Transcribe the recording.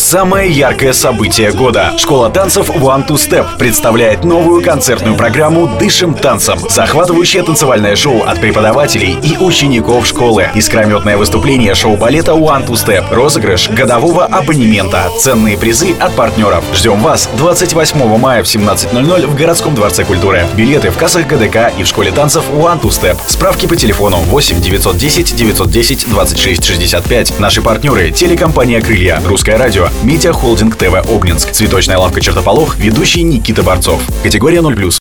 самое яркое событие года. Школа танцев One Two Step представляет новую концертную программу «Дышим танцем». Захватывающее танцевальное шоу от преподавателей и учеников школы. Искрометное выступление шоу-балета One Two Step. Розыгрыш годового абонемента. Ценные призы от партнеров. Ждем вас 28 мая в 17:00 в городском дворце культуры. Билеты в кассах ГДК и в школе танцев One Two Step. Справки по телефону 8 910 910 26 65. Наши партнеры: телекомпания «Крылья», Русское радио, Медиа Холдинг ТВ Обнинск, цветочная лавка «Чертополох», ведущий Никита Борцов. Категория 0+.